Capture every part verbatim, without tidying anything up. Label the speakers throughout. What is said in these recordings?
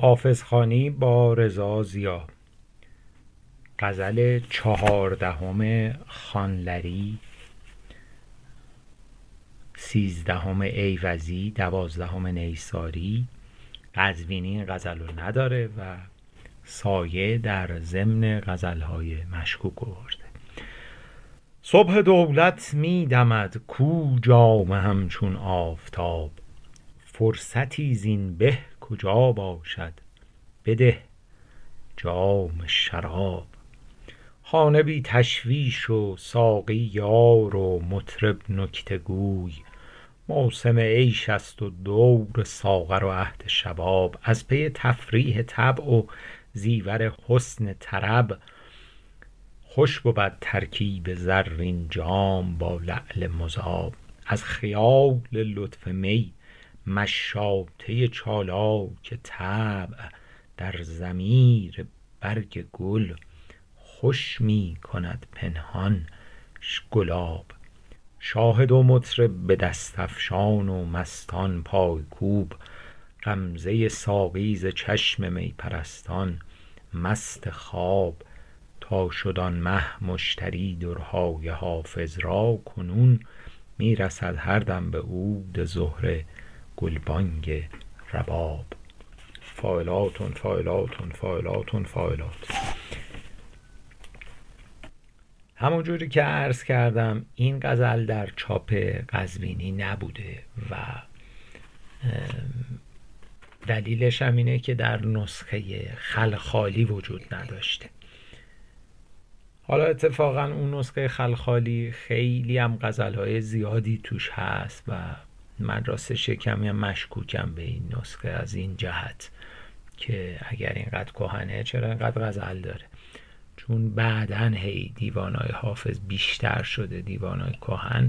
Speaker 1: حافظخوانی با رضا ضیا. غزل چهاردهم خانلری، سیزدهم ایوزی، دوازدهم نیساری. قزوینی این غزل رو نداره و سایه در ضمن غزلهای مشکوک آورده. صبح دولت می دمد کو جامه همچون آفتاب، فرصتی زین به کجا باشد بده جام شراب. خانه بی تشویش و ساقی یار و مطرب نکته گوی، موسم عیش است و دور ساغر و عهد شباب. از پی تفریح طبع و زیور حسن طرب، خوش بود ترکیب زرین جام با لعل مذاب. از خیال لطف می مشاطه چالاک طبع، در ضمیر برگ گل خوش می کند پنهان گلاب. شاهد و مطرب به دست افشان و مستان پایکوب، غمزه ساقی ز چشم می پرستان مست خواب. تا شد آن مه مشتری درهای حافظ را، کنون می رسد هر دم به عود زهره گلبانگ رباب. فاعلاتن فاعلاتن فاعلاتن فاعلات. همونجوری که عرض کردم این غزل در چاپ قزوینی نبوده و دلیلش هم اینه که در نسخه خلخالی وجود نداشته. حالا اتفاقا اون نسخه خلخالی خیلی هم غزلهای زیادی توش هست و من راستش کمی هم مشکوکم به این نسخه از این جهت که اگر اینقدر کهنه چرا اینقدر غزل داره، چون بعدن هی دیوانای حافظ بیشتر شده. دیوانای کهن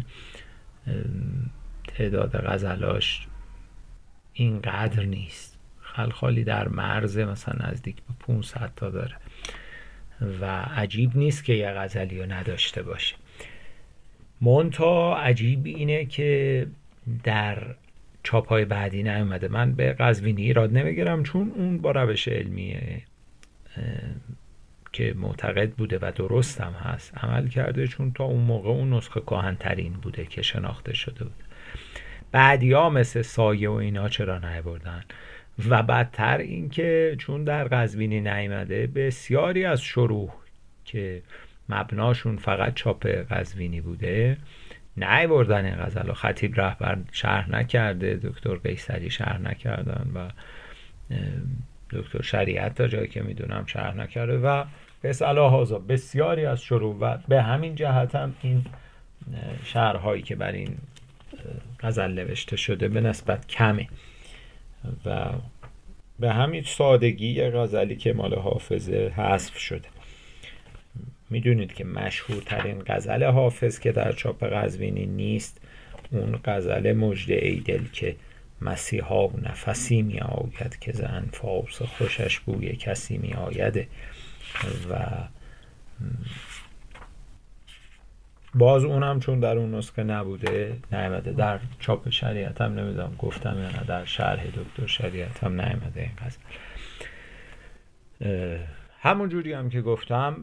Speaker 1: تعداد غزلاش اینقدر نیست. خلخالی در مرز مثلا نزدیک به پانصد تا داره و عجیب نیست که یه غزلی رو نداشته باشه. منتها عجیب اینه که در چاپای بعدی نیومده. من به قزوینی ایراد نمیگیرم چون اون با روش علمیه که معتقد بوده و درست هم هست عمل کرده، چون تا اون موقع اون نسخه کهن‌ترین بوده که شناخته شده بود. بعدی ها مثل سایه و اینا چرا نیاوردن؟ و بدتر این که چون در قزوینی نیامده، بسیاری از شروح که مبناشون فقط چاپ قزوینی بوده نیاوردن این غزل. خطیب رهبر شرح نکرده، دکتر قیصری شرح نکردن و دکتر شریعت تا جایی که میدونم شرح نکرده و بس الهازا بسیاری از شروح و به همین جهت هم این شرح هایی که بر این غزل نوشته شده به نسبت کمه و به همین سادگی غزلی که مال حافظه حذف شده. میدونید که مشهورترین غزل حافظ که در چاپ قزوینی نیست اون غزل مژده ای دل که مسیحا نفسی می آید، که ز انفاس خوشش بوی کسی می آید و باز اونم چون در اون نسخه نبوده نیامده. در چاپ شریعت هم نمیدونم گفتم یا نه، در شرح دکتر شریعت هم نیامده این غزل. همون جوری هم که گفتم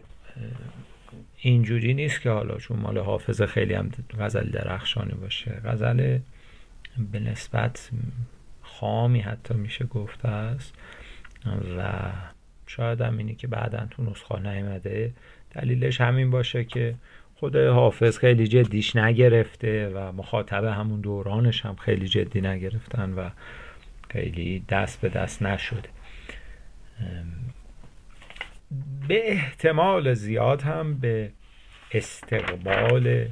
Speaker 1: اینجوری نیست که حالا چون مال حافظ خیلی هم غزل درخشانی باشه. غزل به نسبت خامی حتی میشه گفته است و شاید هم اینی که بعداً تو نسخه نیامده دلیلش همین باشه که خود حافظ خیلی جدیش نگرفته و مخاطب همون دورانش هم خیلی جدی نگرفتن و خیلی دست به دست نشده. به احتمال زیاد هم به استقبال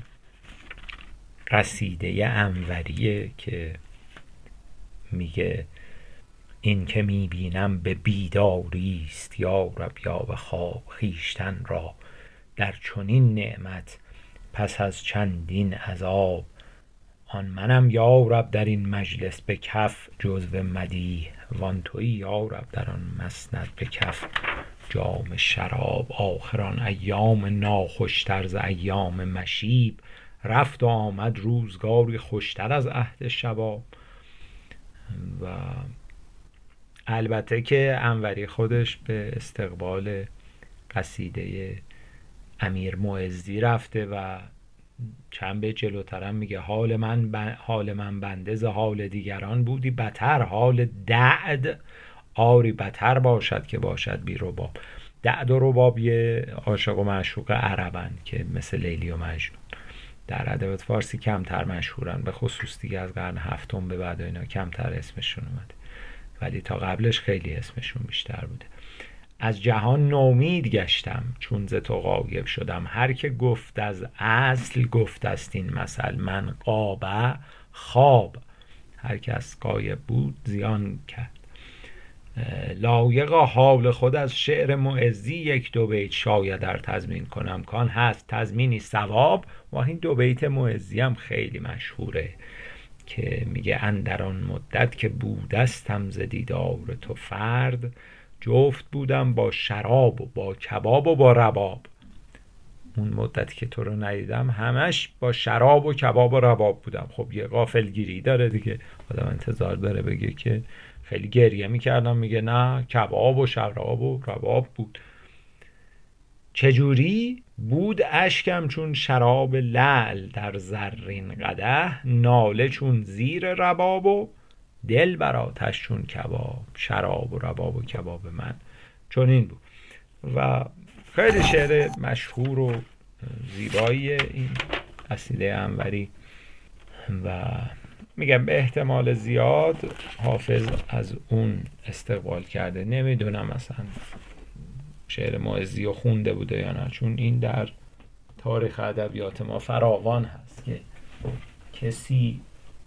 Speaker 1: قصیده انوریه که میگه این که میبینم به بیداری است یا رب یا به خواب خویشتن را، در چنین نعمت پس از چندین عذاب. آن منم یا رب در این مجلس به کف جزو مدیح، وان تویی یا رب در آن مسند به کف جام شراب. آخران ایام ناخوشتر ز ایام مشیب، رفت و آمد روزگاری خوشتر از عهد شباب. و البته که انوری خودش به استقبال قصیده امیر معزی رفته و چند به جلوترم میگه حال من ب... حال من بنده ز حال دیگران بودی بتر، حال دعد آری بتر باشد که باشد بی رباب. دعد و رباب یه عاشق و معشوق عربن که مثل لیلی و مجنون در ادبیات فارسی کمتر مشهورن، به خصوص دیگه از قرن هفتم به بعد اینا کمتر اسمشون اومده، ولی تا قبلش خیلی اسمشون بیشتر بوده. از جهان نومید گشتم چون ز تو غایب شدم، هر که گفت از اصل گفت است این مثل، من غابه خواب. هر کس غایب بود زیان کرد. لایق حال خود از شعر معزی یک دو بیت شاید در تضمین کنم، کان هست تضمینی ثواب. و این دو بیت معزی هم خیلی مشهوره که میگه اندر آن مدت که بودستم ز دیدار تو فرد، جفت بودم با شراب و با کباب و با رباب. اون مدتی که تو رو ندیدم همش با شراب و کباب و رباب بودم. خب یه غافلگیری داره دیگه، آدم انتظار داره بگه که خیلی گریه میکردم، میگه نه کباب و شراب و رباب بود. چجوری بود اشکم چون شراب لعل در زرین قدح، ناله چون زیر رباب و دل بر آتش چون کباب. شراب و رباب و کباب من چون این بود. و خیلی شعر مشهور و زیبایی این قصیده انوری و میگم به احتمال زیاد حافظ از اون استقبال کرده. نمیدونم مثلا شعر معزی رو خونده بوده یا نه، چون این در تاریخ ادبیات ما فراوان هست که کسی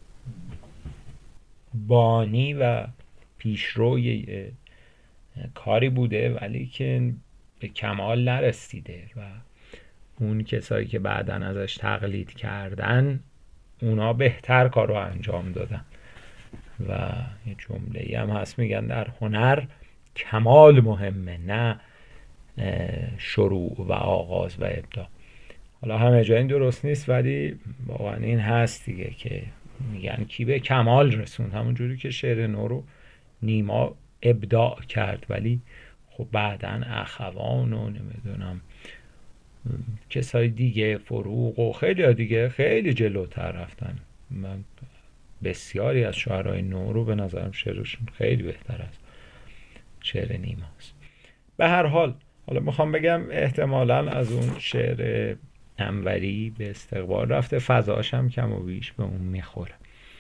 Speaker 1: بانی و پیشروی کاری بوده ولی که به کمال نرسیده و اون کسایی که بعداً ازش تقلید کردن اونا بهتر کار رو انجام دادن. و یه جمله‌ای هم هست میگن در هنر کمال مهمه نه شروع و آغاز و ابداع. حالا همه جا این درست نیست ولی واقعا این هست دیگه که میگن کی به کمال رسوند، همون جوری که شعر نو رو نیما ابداع کرد ولی خب بعداً اخوان و نمیدونم کسای دیگه فروغ و خیلی دیگه خیلی جلوتر رفتن. من بسیاری از شاعرای نو رو به نظرم شعرشون خیلی بهتر از شعر نیماست. به هر حال حالا میخوام بگم احتمالاً از اون شعر انوری به استقبال رفته، فضاش هم کم و بیش به اون میخوره.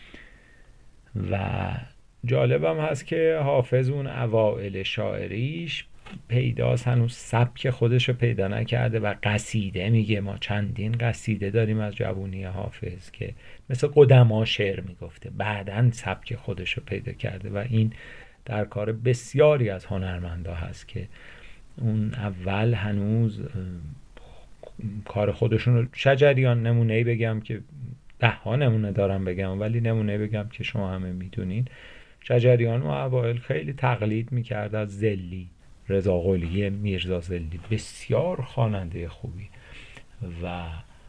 Speaker 1: و جالبم هست که حافظ اون اوائل شاعریش پیداست، هنوز سبک خودش رو پیدا نکرده و قصیده میگه. ما چندین قصیده داریم از جوونی حافظ که مثل قدما شعر میگفته، بعدن سبک خودش رو پیدا کرده و این در کار بسیاری از هنرمندا هست که اون اول هنوز کار خودشون رو. شجریان نمونه‌ای بگم که ده ها نمونه دارم بگم ولی نمونه بگم که شما همه میدونین. شجریان و اوائل خیلی تقلید میکرد از زلی، رضا قلی میرزا زلی، بسیار خواننده خوبی و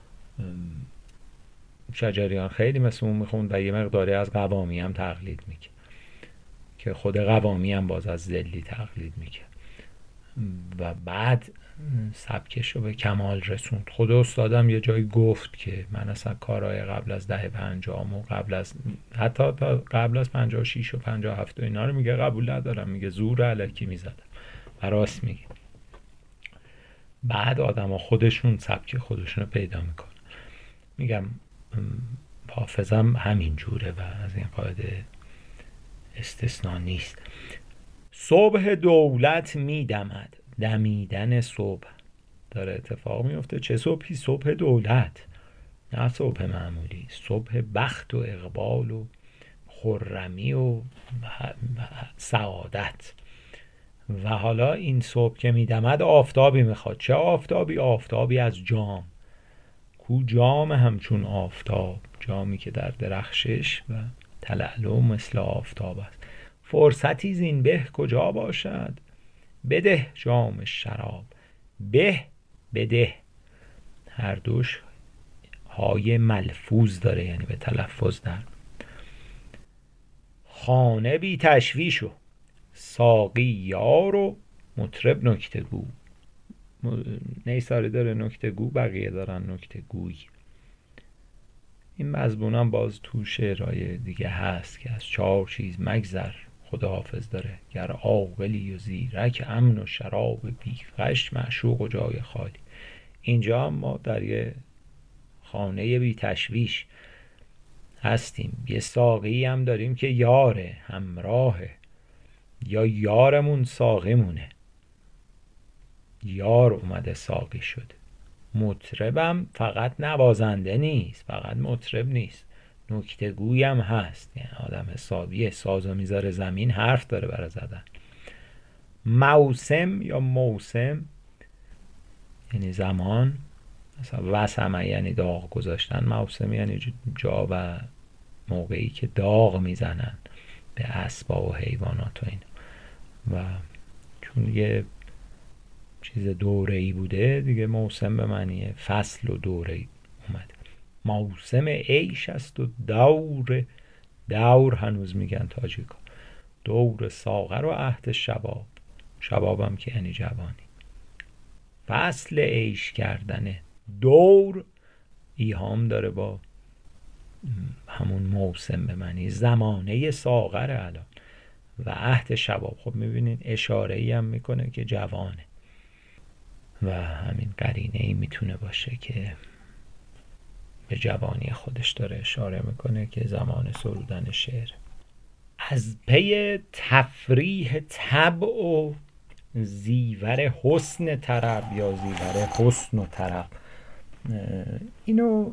Speaker 1: شجریان خیلی مثل اون میخوند و یه مقداری از قوامی هم تقلید میکرد که خود قوامی هم باز از زلی تقلید میکرد و بعد سبکش رو به کمال رسوند. خود استادم یه جایی گفت که من اصلا کارهای قبل از ده پنجام و قبل از حتی تا قبل از پنجاه و شیش و پنجاه و هفت و اینا رو میگه قبول ندارم، میگه زور الکی میزدم و راست میگه. بعد آدم ها خودشون سبک خودشون رو پیدا میکنن. میگم حافظم همین جوره و از این قاعده استثناء نیست. صبح دولت میدمد، دمیدن صبح داره اتفاق میفته. چه صبحی؟ صبح دولت، نه صبح معمولی، صبح بخت و اقبال و خرمی و سعادت. و حالا این صبح که میدمد آفتابی میخواد. چه آفتابی؟ آفتابی از جام. کو جام همچون آفتاب، جامی که در درخشش و تلالو مثل آفتاب است. فرصتی زین به کجا باشد؟ بده جام شراب. به بده هر دوش های ملفوظ داره، یعنی به تلفظ در. خانه بی تشویشو، ساقی یار و مطرب نکته گو. نیساری داره نکته گو، بقیه دارن نکته گوی. این مضمون هم باز تو شعرهای دیگه هست که از چهار چیز مگذر خداحافظ داره، گر عاقلی و زیرک، امن و شراب بی غش، معشوق و جای خالی. اینجا هم ما در یه خانه بی تشویش هستیم، یه ساقی هم داریم که یاره، همراهه، یا یارمون ساقیمونه، یار اومده ساقی شده. مطربم فقط نوازنده نیست، فقط مطرب نیست، نکته گوی هم هست، یعنی آدم حسابیه، سازو میذاره زمین، حرف داره برای زدن. موسم یا موسم یعنی زمان، مثلا وسمه یعنی داغ گذاشتن، موسم یعنی جا و موقعی که داغ میزنن به اسباب و حیوانات و این. و چون یه چیز دوره‌ای بوده دیگه، موسم به معنی فصل و دوره‌ای اومده. موسم عیش است و دور، دور هنوز میگن تاجیکا، دور ساغر و عهد شباب، شبابم که یعنی جوانی. فصل عیش کردنه. دور ایهام داره با همون موسم به معنی زمانه ساغر الان، و عهد شباب. خب میبینین اشاره ای هم میکنه که جوانه، و همین قرینه ای میتونه باشه که به جوانی خودش داره اشاره میکنه که زمان سرودن شعر. از پی تفریح طبع و زیور حسن طرب یا زیور حسن و طرب، اینو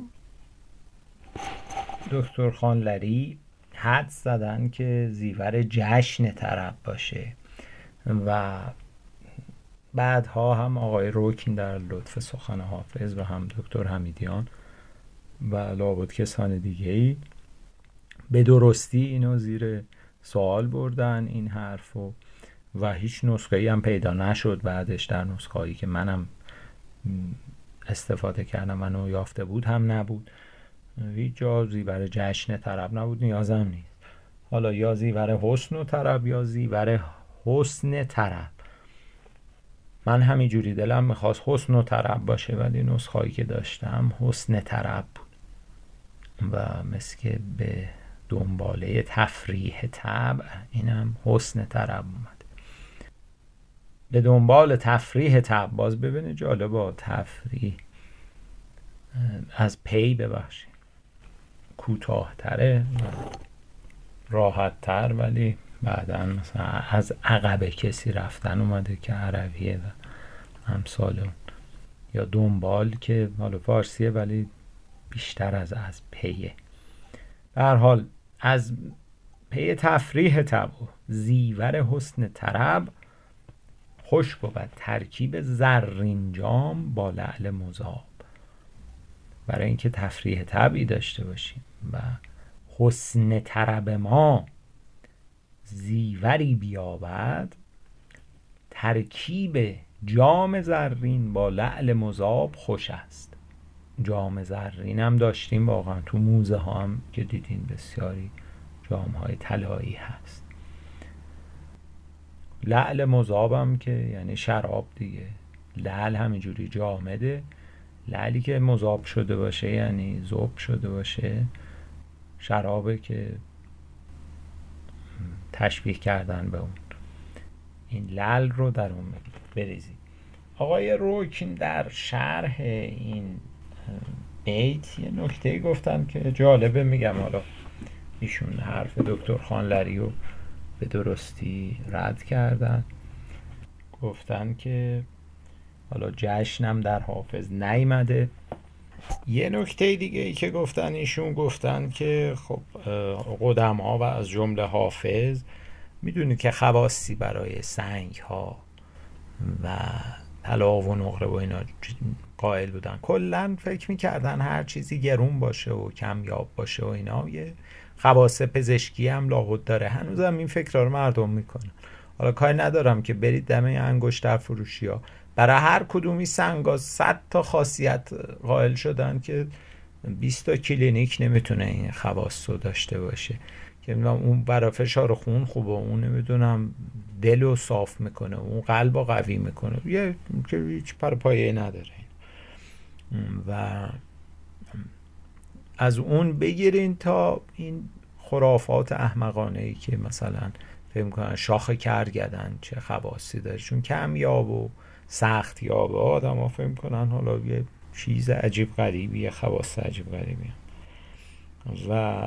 Speaker 1: دکتر خانلری حدس زدن که زیور جشن طرب باشه، و بعدها هم آقای روکین در لطف سخن حافظ و هم دکتر حمیدیان و لابد کسان دیگه‌ای به درستی اینو زیر سوال بردن این حرفو، و هیچ نسخه‌ای هم پیدا نشد بعدش. در نسخه‌ای که منم استفاده کردم منو یافته بود هم نبود، هیچ جا زیور جشن طرب نبود، نیازم نیست. حالا یا زیور حسن و طرب یا زیور حسن طرب. من همینجوری دلم میخواست حسن و طرب باشه، ولی نسخه‌ای که داشتم حسن طرب بود، و مثل که به دنباله تفریح طبع اینم حسن طرب اومد. به دنبال تفریح طبع، باز ببینید جالبه، تفریح از پی ببخشید کوتاه تره، راحت تر، ولی بعدا مثلا از عقب کسی رفتن اومده که عربیه و امثال اون. یا دنبال که حالا فارسیه ولی بیشتر از از پیه. به هر حال از پی تفریح طبع زیور حسن طرب، خوش بود ترکیب زرین جام با لعل مذاب. برای اینکه تفریح طبعی داشته باشیم و حسن طرب ما زیوری بیابد، ترکیب جام زرین با لعل مذاب خوش است. جام زرین هم داشتیم واقعا تو موزه ها هم که دیدین بسیاری جام های طلایی هست. لعل مذاب هم که یعنی شراب دیگه، لعل همینجوری جامده، لعلی که مذاب شده باشه یعنی ذوب شده باشه، شرابه که تشبیه کردن به اون. این لعل رو در اون بریزید. آقای روکین در شرح این بیت یه نکته گفتن که جالبه، میگم حالا ایشون حرف دکتر خانلری رو به درستی رد کردن. گفتن که حالا جشنم در حافظ نیامده. یه نکته دیگه ای که گفتن ایشون، گفتن که خب قدما و از جمله حافظ میدونید که خواصی برای سنگ ها و طلا و نقره و اینا قائل بودن. کلن فکر میکردن هر چیزی گرون باشه و کمیاب باشه و اینا یه خواص پزشکی هم لاحد داره. هنوزم این فکرها رو مردم میکنن. حالا کاری ندارم که برید دمه انگشتر فروشی ها، برای هر کدومی سنگا صد تا خاصیت قائل شدن که بیست تا کلینیک نمیتونه این خواص رو داشته باشه، که اون برای فشار خون خوبه، اون نمیدونم دل رو صاف میکنه، اون قلب رو قوی میکنه، یه که هیچ پر پایه نداره. و از اون بگیرین تا این خرافات احمقانه ای که مثلا فکر میکنن شاخ کرگدن چه خواصی داره، چون کمیاب و سخت یابه آدم ها فکر میکنن حالا یه چیز عجیب غریبی، یه خواص عجیب غریبی. و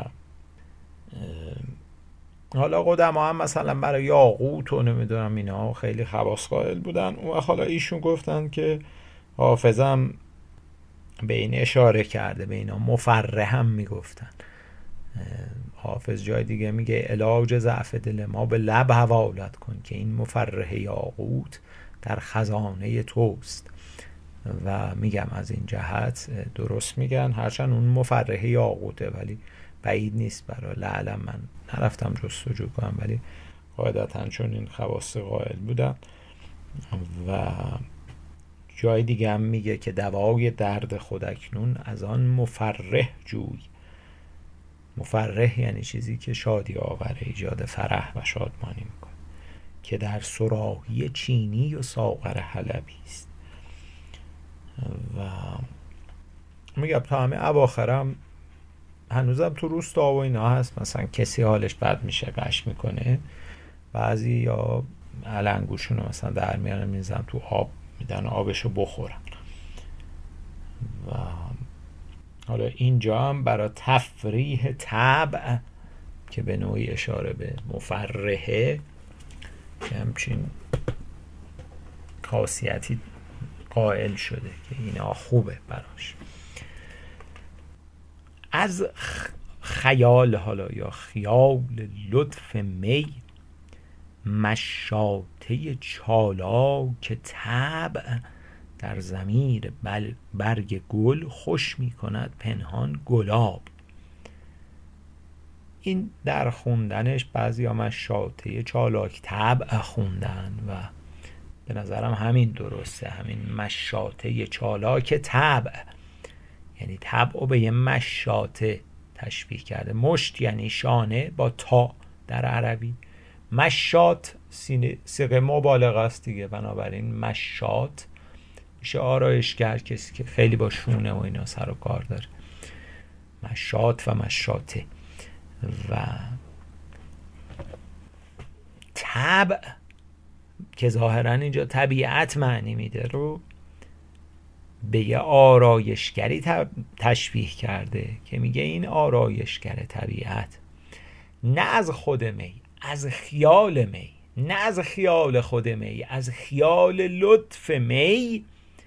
Speaker 1: حالا قدما هم مثلا برای یاقوت و نمیدونم اینا خیلی خواص قائل بودن. و حالا ایشون گفتن که حافظم به این اشاره کرده، به اینا مفرح هم میگفتن. حافظ جای دیگه میگه علاج ضعف دل ما به لب حوالت کن که این مفرح یاقوت در خزانه توست. و میگم از این جهت درست میگن، هرچند اون مفرح یاقوته ولی بعید نیست برای لعلم. من نرفتم جستجو کنم ولی قاعدتا چون این خواص قائل بودن. و جای دیگه هم میگه که دوای درد خود اکنون از آن مفرح جوی. مفرح یعنی چیزی که شادی آوره، ایجاد فرح و شادمانی میکنه، که در صراحی چینی و ساغر حلبی است. و میگم تا همه اواخرم هنوزم تو روستا و اینا هست، مثلا کسی حالش بد میشه قش میکنه، بعضی یا علنگوشون رو مثلا در میارن میزن تو آب میدن آبشو بخورن. و حالا اینجا هم برای تفریح طبع که به نوعی اشاره به مفرحه که همچین خاصیتی قائل شده که اینا خوبه براش. از خیال حالا یا خیال لطف می، مشاطه چالاک طبع در ضمیر برگ گل خوش می کند پنهان گلاب. این در خوندنش بعضی ها مشاطه چالاک طبع خوندن و به نظرم همین درسته، همین مشاطه چالاک طبع، یعنی طبع به یه مشاطه تشبیه کرده. مشت یعنی شانه با تا در عربی، مشاط صیغه مبالغه است دیگه، بنابراین مشاط میشه آرایشگر، کسی که خیلی با شونه و اینا سر و کار داره. مشاط و مشاطه. و طبع که ظاهرا اینجا طبیعت معنی میده رو به یه آرایشگری تشبیه کرده که میگه این آرایشگر طبیعت نه از خود می، از خیال می، نه از خیال خود می، از خیال لطف می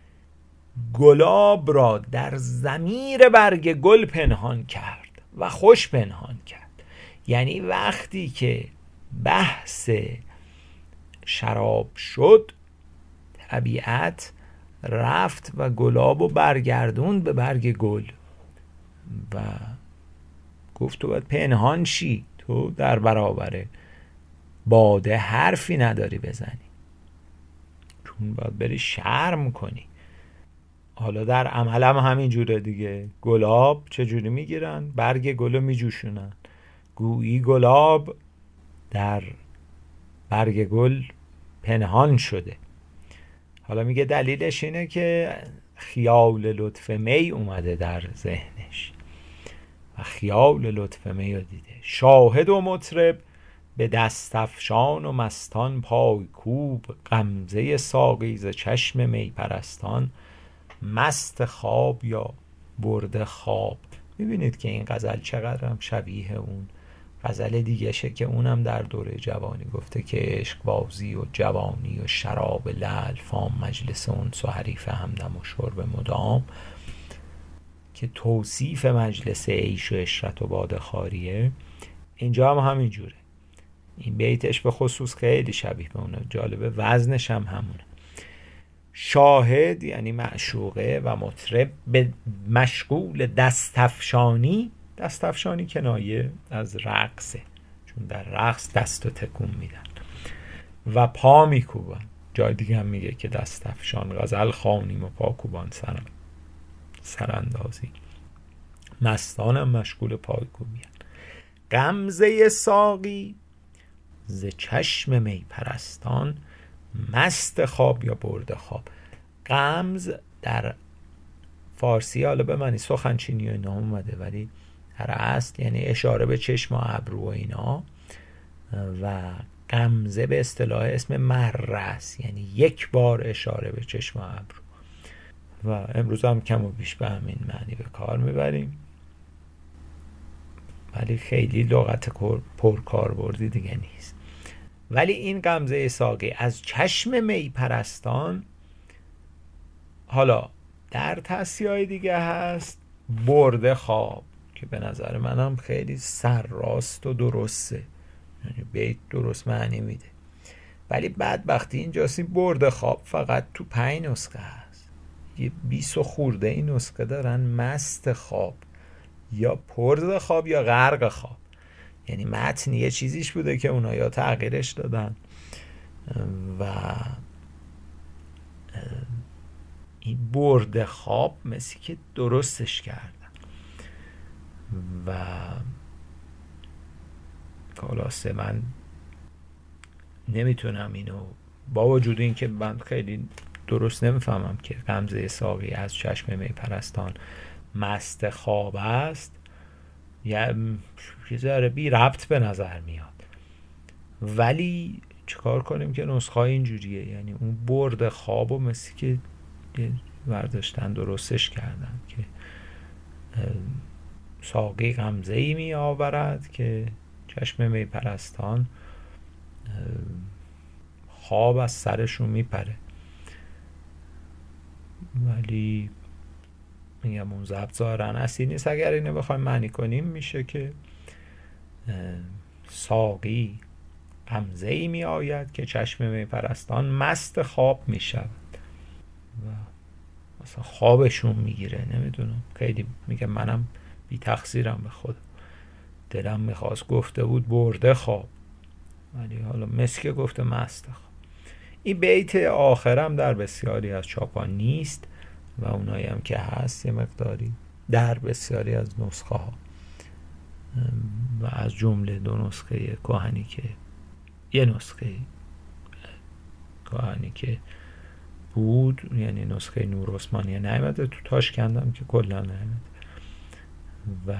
Speaker 1: گلاب را در ضمیر برگ گل پنهان کرد و خوش پنهان کرد. یعنی وقتی که بحث شراب شد، طبیعت رفت و گلاب و برگردوند به برگ گل و گفت تو باید پنهان شی، تو در برابر باده حرفی نداری بزنی، چون باید بری شرم کنی. حالا در عمل هم همین جوره دیگه. گلاب چجوری میگیرن؟ برگ گلو میجوشونن، گویی گلاب در برگ گل پنهان شده. حالا میگه دلیلش اینه که خیال لطف می اومده در ذهنش و خیال لطف می رو دیده. شاهد و مطرب به دستفشان و مستان پای کوب، غمزه ساقی ز چشم می پرستان مست خواب یا برده خواب. میبینید که این غزل چقدر هم شبیه اون غزل دیگه شه که اونم در دوره جوانی گفته که عشق بازی و جوانی و شراب لعل فام، مجلس اونس و حریف همدم و شرب مدام، که توصیف مجلس عیش و عشرت و باده خواریه. اینجا هم همین جوره. این بیتش به خصوص خیلی شبیه به اونه، جالبه وزنش هم همونه. شاهد یعنی معشوقه و مطرب به مشغول دستفشانی. دستفشانی کنایه از رقصه، چون در رقص دست و تکون میدن و پا میکوبن. جای دیگه هم میگه که دستفشان غزل خوانیم و پا کوبان سرم سراندازی. مستانم مشغول پای کوبیان. غمزه ساقی ز چشم می پرستان مست خواب یا برده خواب. غمز در فارسی حالا به معنی سخنچینی و اینا اومده، ولی در اصل یعنی اشاره به چشم و ابرو و اینا، و غمزه به اصطلاح اسم مره است، یعنی یک بار اشاره به چشم و ابرو، و امروز هم کم و بیش به همین معنی به کار میبریم، ولی خیلی لغت پرکاربردی دیگه نیست. ولی این غمزه ساقی از چشم می پرستان، حالا در تصحیح‌های دیگه هست برده خواب، که به نظر منم خیلی سرراست و درسته، یعنی بیت درست معنی میده. ولی بدبختی اینجاست برده خواب فقط تو پنج نسخه هست، یه بیست و خورده این نسخه دارن مست خواب یا پرده خواب یا غرق خواب. یعنی متن یه چیزیش بوده که اونا یا تغییرش دادن و این برده خواب مثل که درستش کردن. و خلاصه من نمیتونم اینو، با وجود این که من خیلی درست نمیفهمم که غمزه ساقی از چشم می پرستان مست خواب است، یه ذره بی ربط به نظر میاد. ولی چیکار کنیم که نسخه اینجوریه، یعنی اون برد خواب و مثل که برداشتن درستش کردن که ساقی غمزه ای می آورد که چشم می پرستان خواب از سرشون می پره. ولی میگم اون ضبط ظاهراً اصلی نیست. اگر اینو بخوایم معنی کنیم میشه که ساقی غمزه ای می آید که چشم می پرستان مست خواب می شود و مثلا خوابشون میگیره. نمیدونم، خیلی میگم منم بی تقصیرم به خود، دلم میخواست گفته بود برده خواب، ولی حالا مسکه گفته مست خواب. این بیت آخرم در بسیاری از چاپان نیست و اونایی هم که هست یه مقداری در بسیاری از نسخه ها و از جمله دو نسخه کهنی که یه نسخه کهنی که بود، یعنی نسخه نور عثمانی نیامده، تو تاشکندم که کلا نیامده. و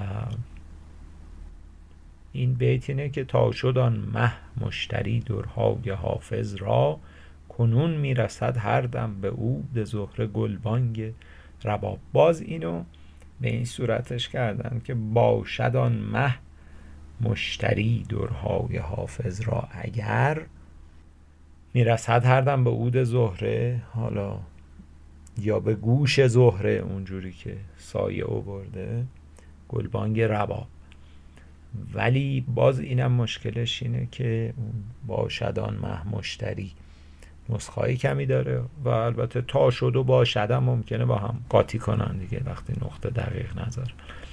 Speaker 1: این بیت اینه که تا شد آن مه مشتری درهای حافظ را، کنون میرسد هر دم به عود زهره گلبانگ رباب. باز اینو به این صورتش کردن که باشد آن مه مشتری درهای حافظ را، اگر میرسد هر دم به عود زهره، حالا یا به گوش زهره اونجوری که سایه او برده، گلبانگ رباب. ولی باز اینم مشکلش اینه که باشد آن مه مشتری نسخه‌ای کمی داره و البته تا شد و باشد هم ممکنه با هم قاطی کنن دیگه وقتی نقطه دقیق نذاره.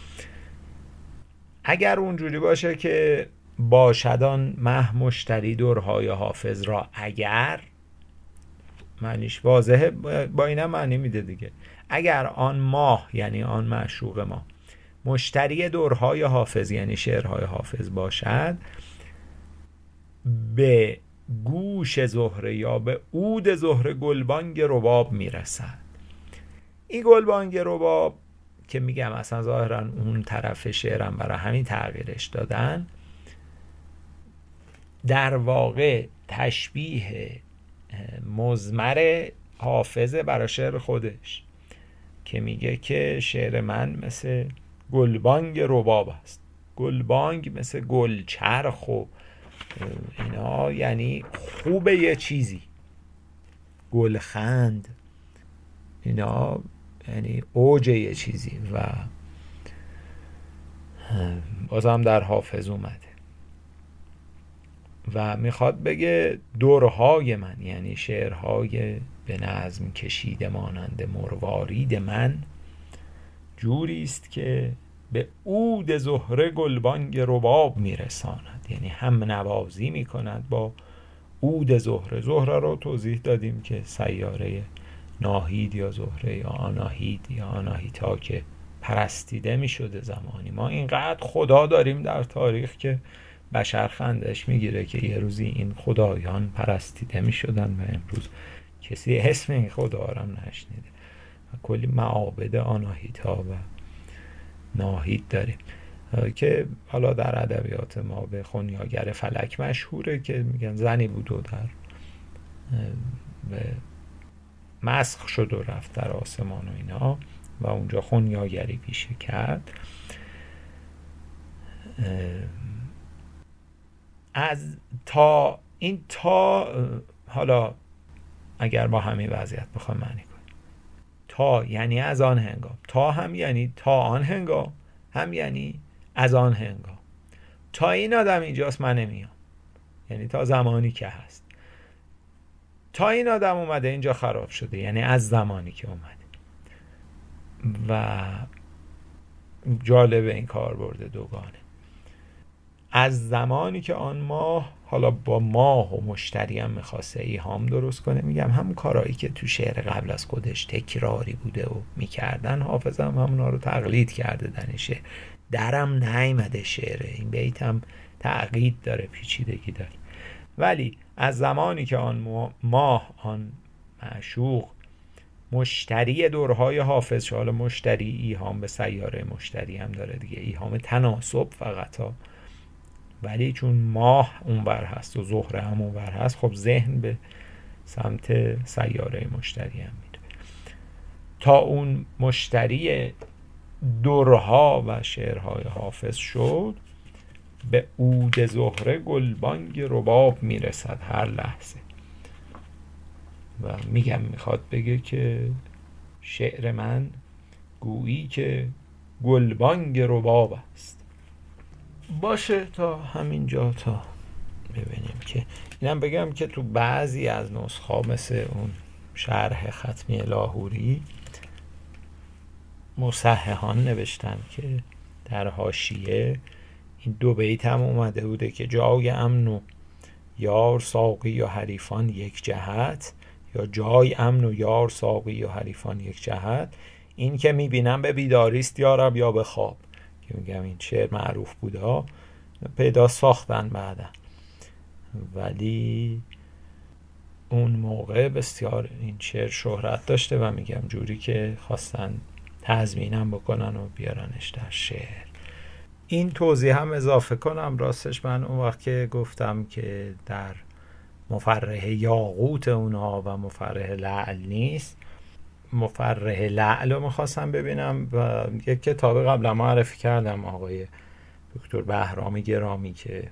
Speaker 1: اگر اونجوری باشه که باشد آن مه مشتری درهای حافظ را، اگر معنیش واضحه، با اینم معنی میده دیگه. اگر آن ماه یعنی آن معشوق ما مشتری درهای حافظ یعنی شعرهای حافظ باشد، به گوش زهره یا به عود زهره گلبانگ رباب میرسد. این گلبانگ رباب که میگم اصلا ظاهرا اون طرف شعرم برای همین تغییرش دادن، در واقع تشبیه مضمر حافظه برای شعر خودش که میگه که شعر من مثل گلبانگ رباب است. گلبانگ مثل گلچرخ و اینا، یعنی خوبه یه چیزی، گلخند اینا یعنی اوج یه چیزی، و بازم در حافظ اومده و میخواد بگه درهای من یعنی شعرهای به نظم کشیده مانند مروارید من، جوری است که به عود زهره گلبانگ رباب میرساند، یعنی هم نوازی میکند با عود زهره. زهره رو توضیح دادیم که سیاره ناهید یا زهره یا آناهید یا آناهیتا که پرستیده میشده زمانی. ما اینقدر خدا داریم در تاریخ که بشر خندش میگیره که یه روزی این خدایان پرستیده میشدن و امروز کسی اسم این خدا رو نشنیده و کلی معابد آناهیتا و ناهید داریم که حالا در ادبیات ما به خنیاگر فلک مشهوره که میگن زنی بود و در به مسخ شد و رفت در آسمان و اینا و اونجا خنیاگری پیشه کرد. از تا این تا حالا اگر با همین وضعیت بخوام معنی کنیم، تا یعنی از آن هنگام، تا هم یعنی تا آن هنگام، هم یعنی از آن هنگام. تا این آدم اینجاست من نمیام، یعنی تا زمانی که هست. تا این آدم اومده اینجا خراب شده، یعنی از زمانی که اومده. و جالب این کار برده دوگانه. از زمانی که آن ماه، حالا با ماه و مشتری هم میخواسته ایهام درست کنه، میگم همون کارهایی که تو شعر قبل از خودش تکراری بوده و میکردن، حافظ هم همونا رو تقلید کرده در این شعر. درم نیامده شعره، این بیت هم تعقید داره، پیچیدگی داره. ولی از زمانی که آن ماه، آن معشوق مشتری دورهای حافظ، حالا مشتری ایهام به سیاره مشتری هم داره دیگه، ایهام تناسب فقط ها، ولی چون ماه اونور هست و زهره هم اونور هست، خب ذهن به سمت سیاره مشتری هم میره. تا اون مشتری درها و شعرهای حافظ شد، به عود زهره گلبانگ رباب میرسد هر لحظه. و میگم میخواد بگه که شعر من گویی که گلبانگ رباب است. باشه تا همینجا، تا ببینیم که اینم بگم که تو بعضی از نسخه مثل اون شرح ختمی لاهوری مصححان نوشتن که در حاشیه این دو بیت هم اومده بوده که جای امن و یار ساقی و حریفان یک جهت، یا جای امن و یار ساقی و حریفان یک جهت، این که میبینم به بیداریست یارب یا به خواب، که میگم این شعر معروف بوده ها، پیدا ساختن بعدا. ولی اون موقع بسیار این شعر شهرت داشته و میگم جوری که خواستن تضمینم بکنن و بیارنش در شعر. این توضیح هم اضافه کنم، راستش من اون وقت که گفتم که در مفرح یاقوت اونها و مفرح لعل نیست، مفرح لعل رو میخواستم ببینم و یک کتاب قبلا معرفی کردم، آقای دکتر بهرامی گرامی، که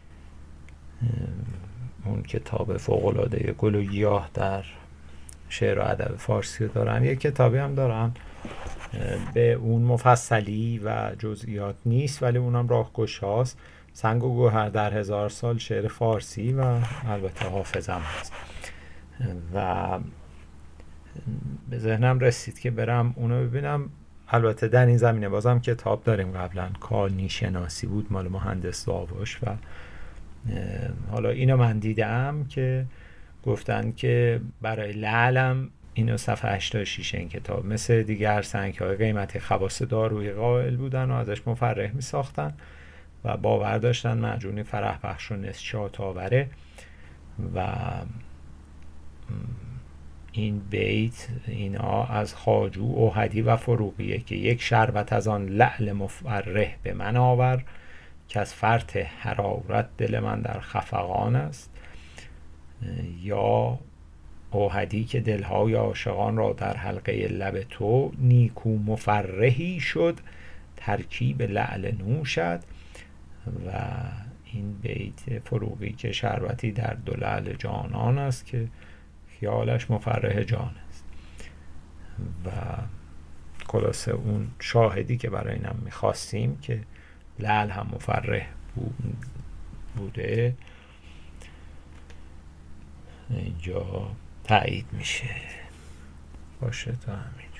Speaker 1: اون کتاب فوق‌العاده گل و گیاه در شعر و ادب فارسی دارن. یک کتابی هم دارن به اون مفصلی و جزئیات نیست، ولی اونم راهگشاست، سنگ و گوهر در هزار سال شعر فارسی، و البته حافظم هست. و به ذهنم رسید که برم اونو ببینم. البته در این زمینه بازم کتاب داریم، قبلا کانی شناسی بود مال مهندس داوش، و حالا اینو من دیدم که گفتن که برای لعلم اینو صفحه هشتاد و شش این کتاب مثل دیگر سنگ های قیمتی خواص دارویی قائل بودن و ازش مفرح می ساختن و باور داشتن معجونی فرح بخش و نشاط آوره. و این بیت اینا از خواجو، اوحدی و فروغیه که یک شربت از آن لعل مفرح به من آور، که از فرط حرارت دل من در خفقان است. یا اوحدی که دلهای عاشقان را در حلقه لب تو، نیکو مفرحی شد ترکیب لعل نوشت. و این بیت فروغی که شربتی در دو لعل جانان است، که خیالش مفرح جان است. و خلاصه اون شاهدی که برای اینم میخواستیم که لعل هم مفرح بوده اینجا تایید میشه. باشه تا همین.